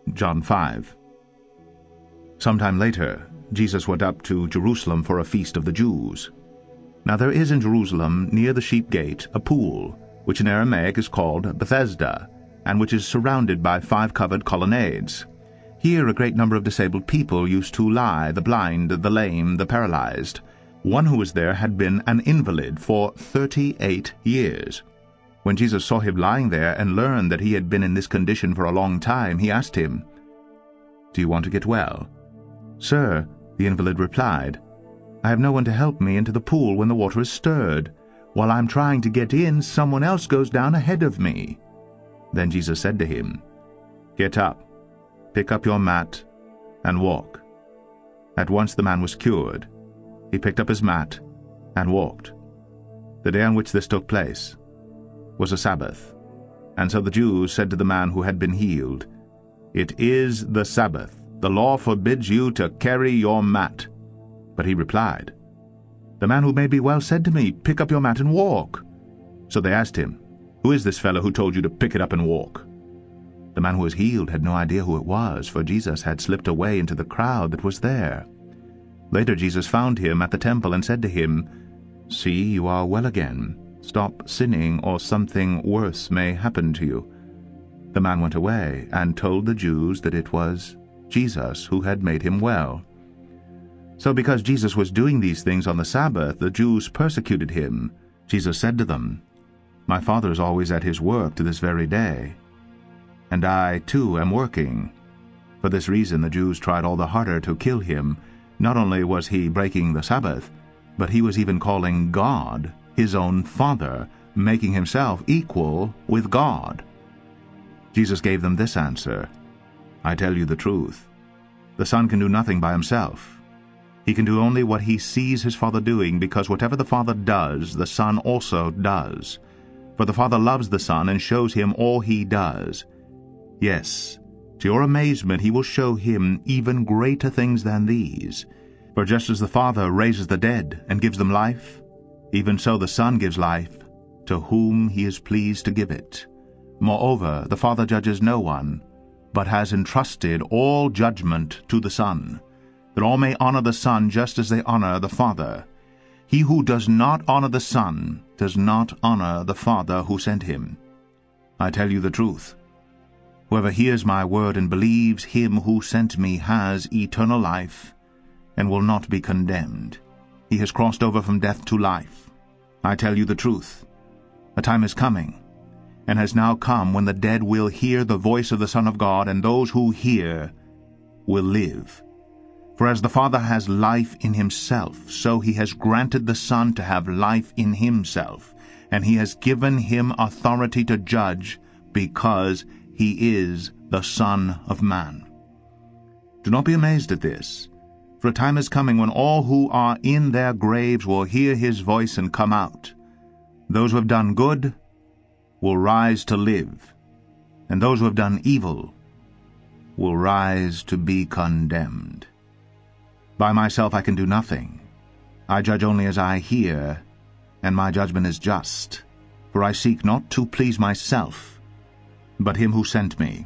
John 5. Sometime later, Jesus went up to Jerusalem for a feast of the Jews. Now there is in Jerusalem, near the sheep gate, a pool, which in Aramaic is called Bethesda, and which is surrounded by 5 covered colonnades. Here a great number of disabled people used to lie, the blind, the lame, the paralyzed. One who was there had been an invalid for 38 years. When Jesus saw him lying there and learned that he had been in this condition for a long time, he asked him, "Do you want to get well?" "Sir," the invalid replied, "I have no one to help me into the pool when the water is stirred. While I'm trying to get in, someone else goes down ahead of me." Then Jesus said to him, "Get up, pick up your mat, and walk." At once the man was cured. He picked up his mat and walked. The day on which this took place was a Sabbath. And so the Jews said to the man who had been healed, "It is the Sabbath. The law forbids you to carry your mat." But he replied, "The man who made me well said to me, 'Pick up your mat and walk.'" So they asked him, "Who is this fellow who told you to pick it up and walk?" The man who was healed had no idea who it was, for Jesus had slipped away into the crowd that was there. Later Jesus found him at the temple and said to him, "See, you are well again. Stop sinning, or something worse may happen to you." The man went away and told the Jews that it was Jesus who had made him well. So because Jesus was doing these things on the Sabbath, the Jews persecuted him. Jesus said to them, "My Father is always at his work to this very day, and I too am working." For this reason the Jews tried all the harder to kill him. Not only was he breaking the Sabbath, but he was even calling God his own Father, making himself equal with God. Jesus gave them this answer, "I tell you the truth. The Son can do nothing by himself. He can do only what he sees his Father doing, because whatever the Father does, the Son also does. For the Father loves the Son and shows him all he does. Yes, to your amazement he will show him even greater things than these. For just as the Father raises the dead and gives them life, even so the Son gives life to whom he is pleased to give it. Moreover, the Father judges no one, but has entrusted all judgment to the Son, that all may honor the Son just as they honor the Father. He who does not honor the Son does not honor the Father who sent him. I tell you the truth. Whoever hears my word and believes him who sent me has eternal life, and will not be condemned. He has crossed over from death to life. I tell you the truth. A time is coming, and has now come, when the dead will hear the voice of the Son of God, and those who hear will live. For as the Father has life in himself, so he has granted the Son to have life in himself, and he has given him authority to judge, because he is the Son of Man. Do not be amazed at this, for a time is coming when all who are in their graves will hear his voice and come out. Those who have done good will rise to live, and those who have done evil will rise to be condemned. By myself I can do nothing. I judge only as I hear, and my judgment is just, for I seek not to please myself, but him who sent me.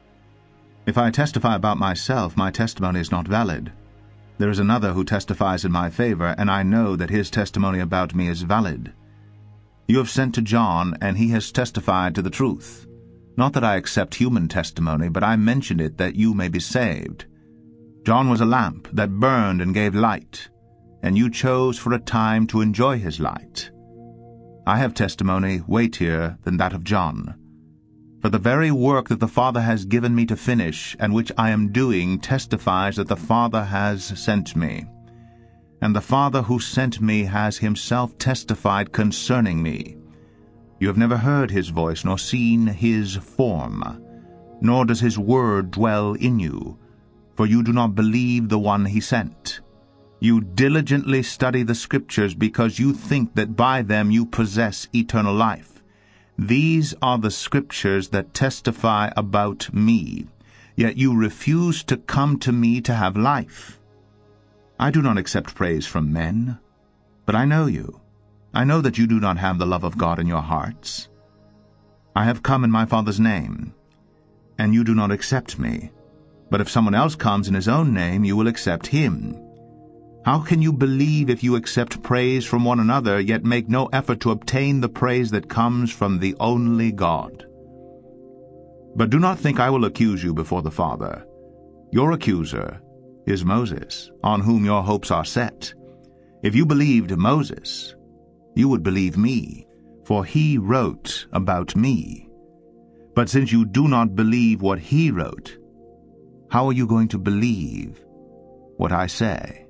If I testify about myself, my testimony is not valid. There is another who testifies in my favor, and I know that his testimony about me is valid. You have sent to John, and he has testified to the truth. Not that I accept human testimony, but I mention it that you may be saved. John was a lamp that burned and gave light, and you chose for a time to enjoy his light. I have testimony weightier than that of John. For the very work that the Father has given me to finish, and which I am doing, testifies that the Father has sent me. And the Father who sent me has himself testified concerning me. You have never heard his voice, nor seen his form, nor does his word dwell in you, for you do not believe the one he sent. You diligently study the Scriptures, because you think that by them you possess eternal life. These are the Scriptures that testify about me, yet you refuse to come to me to have life. I do not accept praise from men, but I know you. I know that you do not have the love of God in your hearts. I have come in my Father's name, and you do not accept me. But if someone else comes in his own name, you will accept him. How can you believe if you accept praise from one another, yet make no effort to obtain the praise that comes from the only God? But do not think I will accuse you before the Father. Your accuser is Moses, on whom your hopes are set. If you believed Moses, you would believe me, for he wrote about me. But since you do not believe what he wrote, how are you going to believe what I say?